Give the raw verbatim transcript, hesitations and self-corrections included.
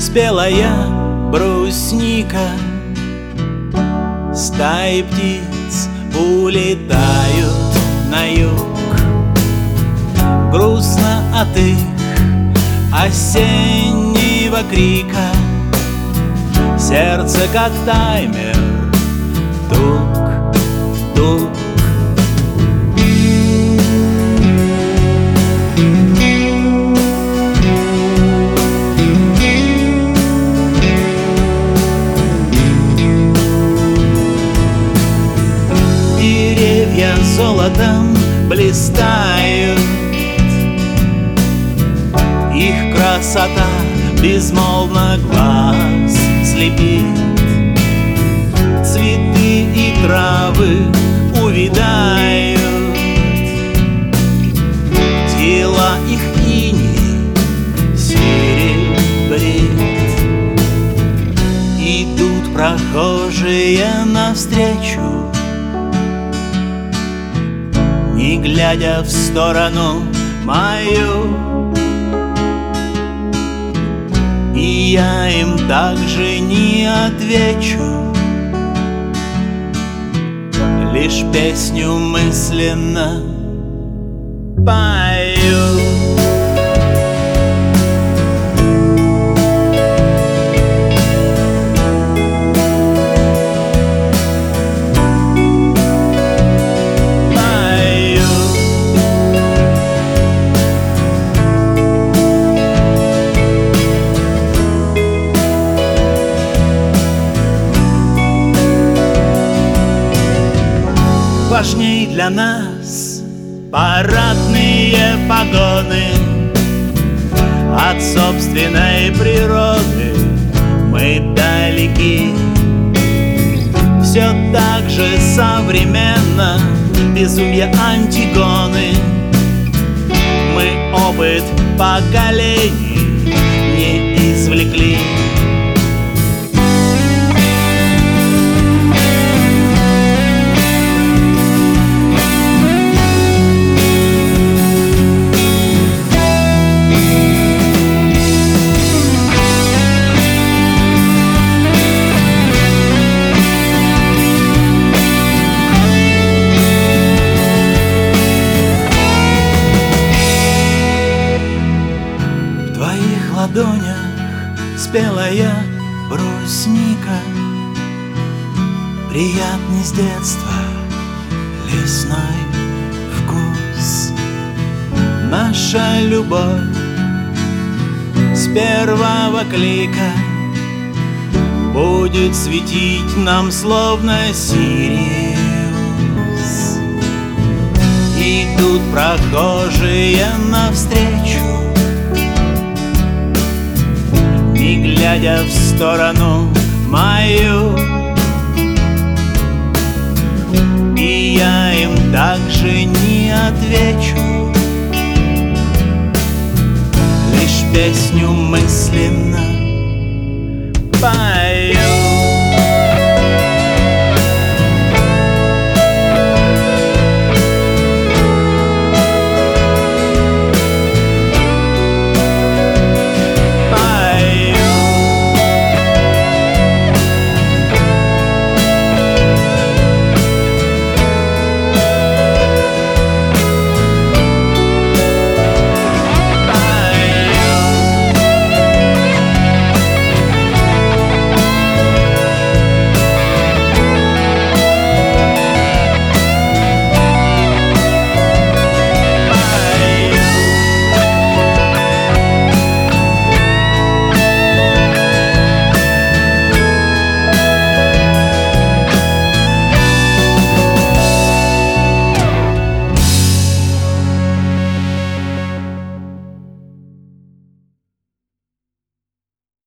Спелая брусника, стаи птиц улетают на юг. Грустно от их осеннего крика, сердце как таймер, тук-тук. Деревья золотом блистают, их красота безмолвно глаз слепит. Цветы и травы увядают, тела их иней серебрит. Идут прохожие навстречу, не глядя в сторону мою, и я им также не отвечу, лишь песню мысленно пою. Важней для нас парадные погоны, от собственной природы мы далеки. Все так же современно безумие Антигоны, мы опыт поколений не извлекли. В ладонях спелая брусника, приятный с детства лесной вкус. Наша любовь с первого клика будет светить нам словно Сириус. Идут прохожие навстречу, не глядя в сторону мою, и я им также не отвечу, лишь песню мысленно пою.